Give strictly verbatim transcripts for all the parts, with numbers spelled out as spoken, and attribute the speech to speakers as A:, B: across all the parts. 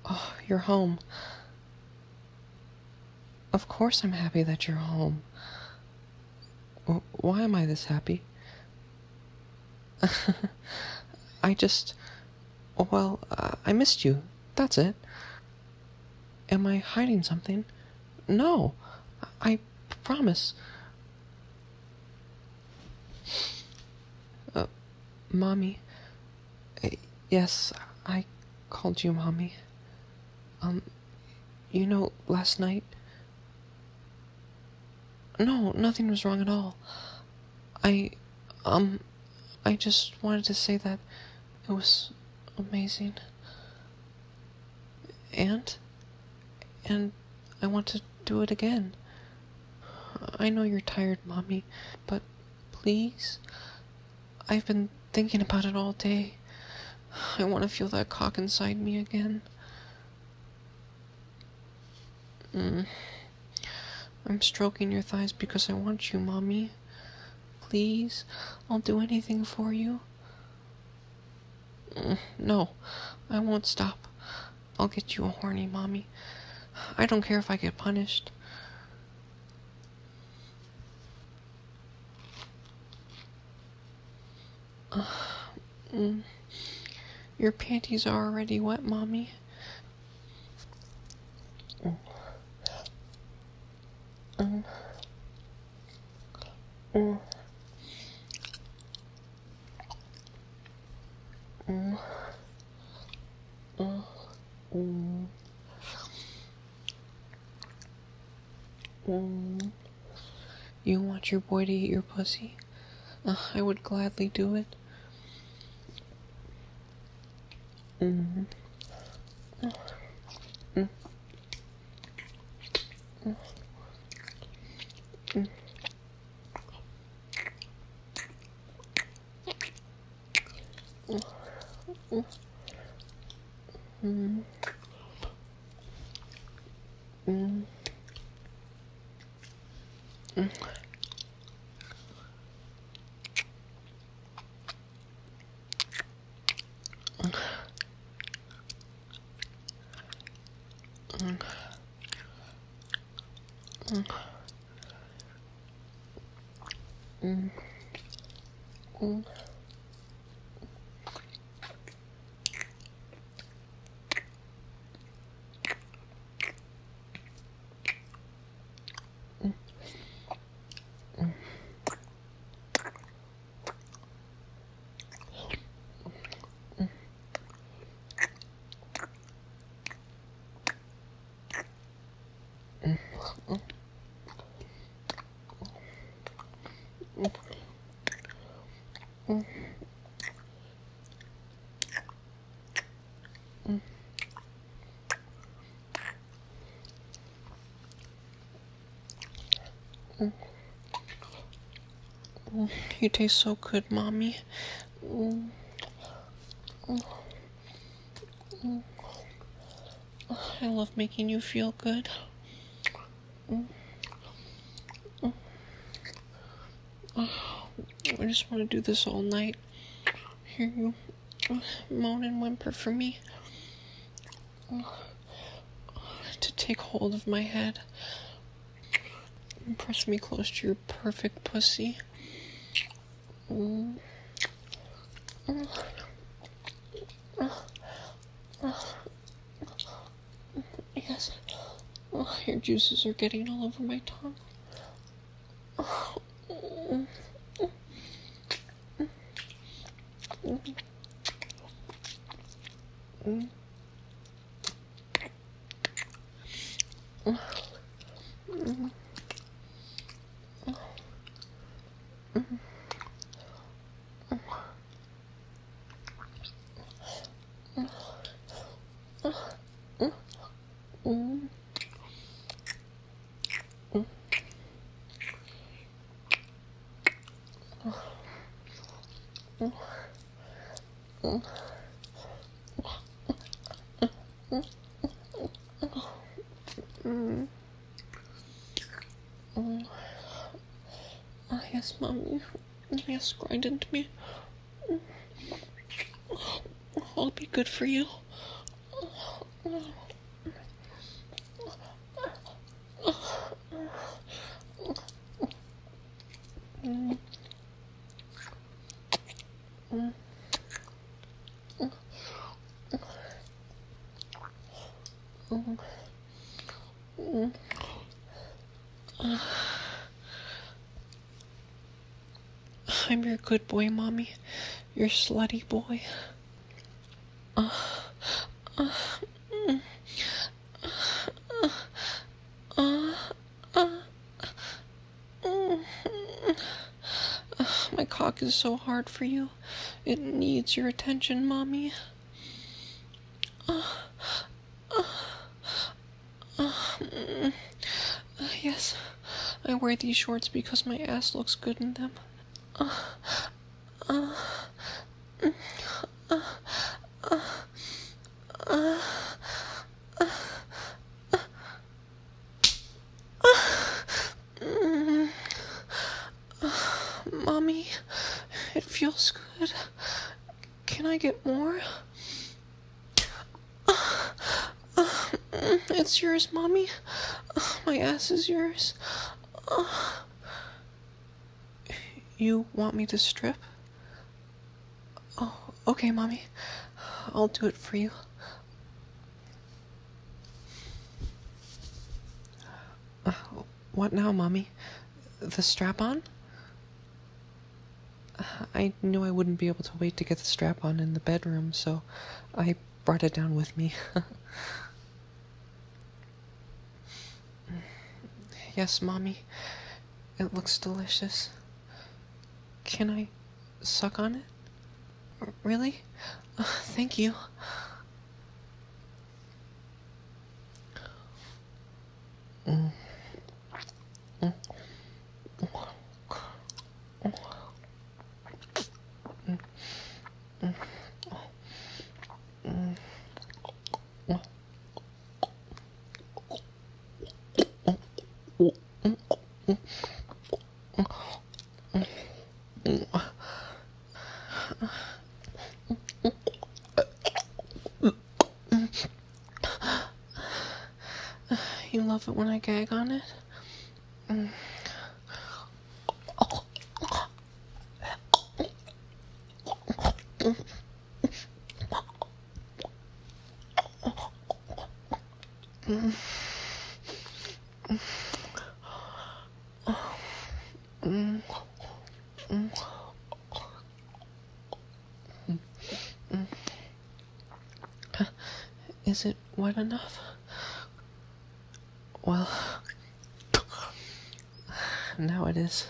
A: Oh, you're home. Of course I'm happy that you're home. Why am I this happy? I just... Well, uh, I missed you. That's it. Am I hiding something? No. I promise. Uh, Mommy. Uh, yes, I called you Mommy. Um, you know, last night... No, nothing was wrong at all. I, um, I just wanted to say that it was amazing. And, and I want to do it again. I know you're tired, Mommy, but please, I've been thinking about it all day. I want to feel that cock inside me again. Mm. I'm stroking your thighs because I want you, Mommy. Please, I'll do anything for you. Mm, no, I won't stop. I'll get you a horny, Mommy. I don't care if I get punished. Uh, mm, your panties are already wet, Mommy. Mm. Mm. Mm. Mm. Mm. Mm. Mm. You want your boy to eat your pussy? Uh, I would gladly do it. Mm. Mm. Mm. Mm. Mm. Mm. Mm. Mm. Mm. Mm. Mm. Mm. Mm. You taste so good, Mommy. Mm. Mm. Mm. I love making you feel good. Mm. Mm. I just want to do this all night. Hear you moan and whimper for me. To take hold of my head. And press me close to your perfect pussy. Mm. Mm. Yes. Oh, your juices are getting all over my tongue. Oh. Mm. Mm. Mm. Mm. Mm. Mm. Mm. Mm. Mm. Ah, yes, Mommy. Yes, grind into me. I'll be good for you. Oh. Oh. Uh. I'm your good boy, Mommy. Your slutty boy. Uh, uh, mm, uh, uh, uh, mm, uh, my cock is so hard for you. It needs your attention, Mommy. Uh, uh, uh, mm, uh, yes, I wear these shorts because my ass looks good in them. Uh, uh, mm, uh, uh, uh, uh, mm, uh, Mommy, it feels good. Can I get more? Uh, uh, mm, it's yours, Mommy. Uh, my ass is yours. Uh, you want me to strip? Oh, okay, Mommy. I'll do it for you. Uh, what now, Mommy? The strap on? Uh, I knew I wouldn't be able to wait to get the strap on in the bedroom, so I brought it down with me. Yes, Mommy. It looks delicious. Can I suck on it? R- really? Uh, thank you. Mm. Mm. You love it when I gag on it? Mm. Mm. Mm. Mm. Mm. Is it wet enough? Well, now it is.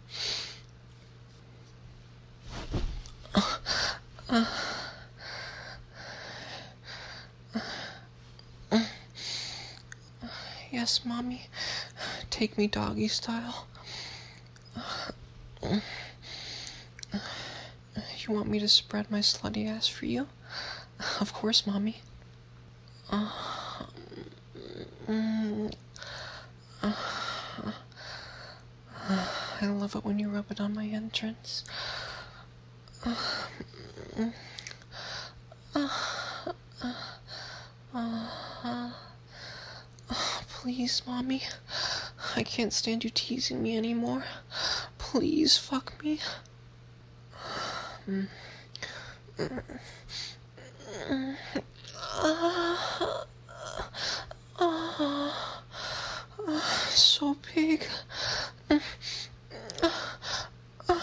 A: uh, uh, yes, Mommy. Take me doggy style. You want me to spread my slutty ass for you? Of course, Mommy. Uh, mm, uh, uh, I love it when you rub it on my entrance. Uh, mm, uh, uh, uh, uh, please, Mommy. I can't stand you teasing me anymore. Please fuck me. Mm. Mm. Mm. Uh, uh, uh, so big. Mm. Uh, uh,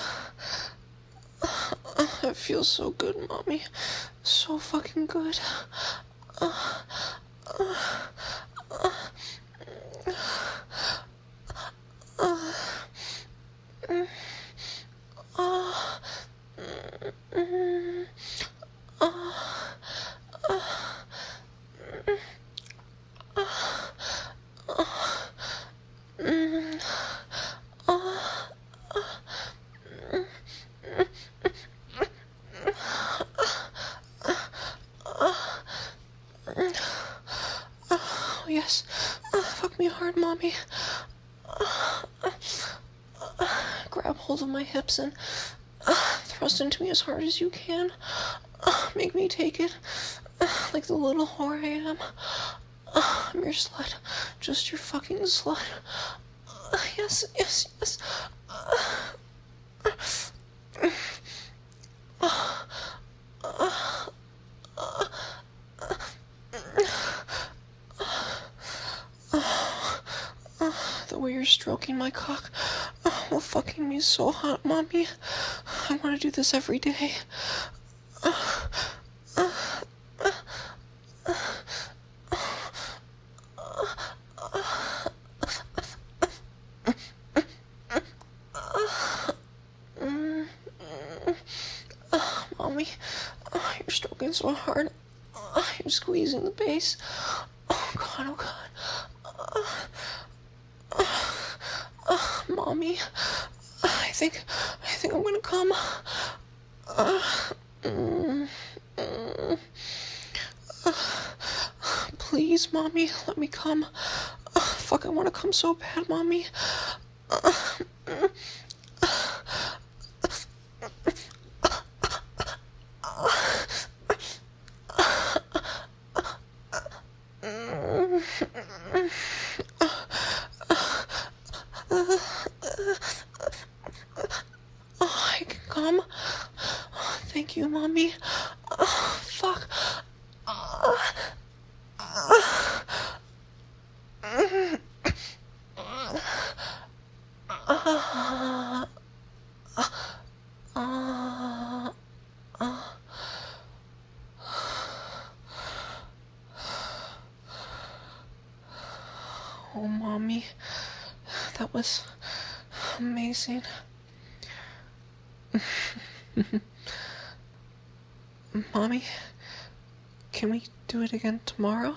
A: uh, it feels so good, Mommy. So fucking good. Uh, uh, uh, uh, mm, uh, mm, uh, uh, Oh, yes. Uh, fuck me hard, Mommy. Uh, uh, uh, grab hold of my hips and uh, thrust into me as hard as you can. Uh, make me take it uh, like the little whore I am. Uh, I'm your slut. Just your fucking slut. Uh, yes, yes, yes. Uh, uh, uh, uh, The way you're stroking my cock, oh, fucking me so hot, Mommy. I want to do this every day. Uh, uh, uh, uh, Mommy, oh, you're stroking so hard. Oh, you're squeezing the base. Oh, God, oh, God. Uh, uh, uh, Mommy, I think, I think I'm gonna come. Uh, mm, mm, uh, please, Mommy, let me come. Uh, fuck, I wanna come so bad, Mommy. Uh, mm, Oh, I can come. Oh, thank you, Mommy. Oh, fuck. Uh, uh, uh, uh, uh, uh. Oh, Mommy, that was amazing. Mommy, can we do it again tomorrow?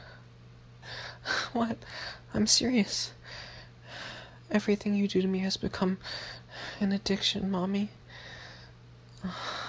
A: What? I'm serious. Everything you do to me has become an addiction, Mommy.